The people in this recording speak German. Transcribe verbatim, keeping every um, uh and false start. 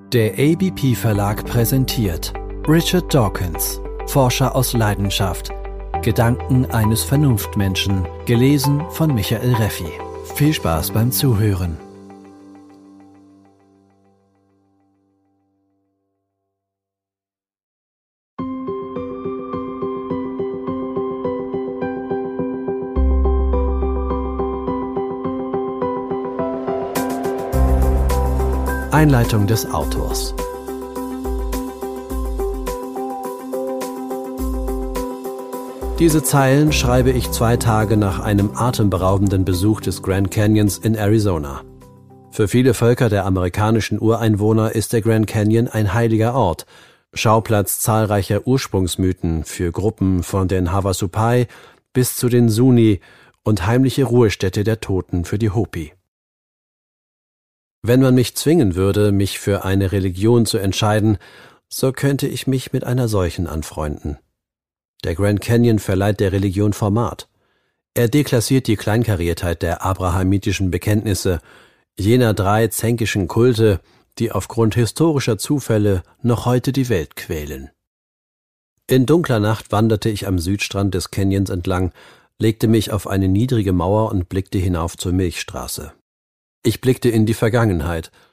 Der A B P Verlag präsentiert Richard Dawkins, Forscher aus Leidenschaft. Gedanken eines Vernunftmenschen, gelesen von Michael Reffi. Viel Spaß beim Zuhören. Einleitung des Autors. Diese Zeilen schreibe ich zwei Tage nach einem atemberaubenden Besuch des Grand Canyons in Arizona. Für viele Völker der amerikanischen Ureinwohner ist der Grand Canyon ein heiliger Ort, Schauplatz zahlreicher Ursprungsmythen für Gruppen von den Havasupai bis zu den Zuni und heimliche Ruhestätte der Toten für die Hopi. Wenn man mich zwingen würde, mich für eine Religion zu entscheiden, so könnte ich mich mit einer solchen anfreunden. Der Grand Canyon verleiht der Religion Format. Er deklassiert die Kleinkariertheit der abrahamitischen Bekenntnisse, jener drei zänkischen Kulte, die aufgrund historischer Zufälle noch heute die Welt quälen. In dunkler Nacht wanderte ich am Südstrand des Canyons entlang, legte mich auf eine niedrige Mauer und blickte hinauf zur Milchstraße. Ich blickte in die Vergangenheit,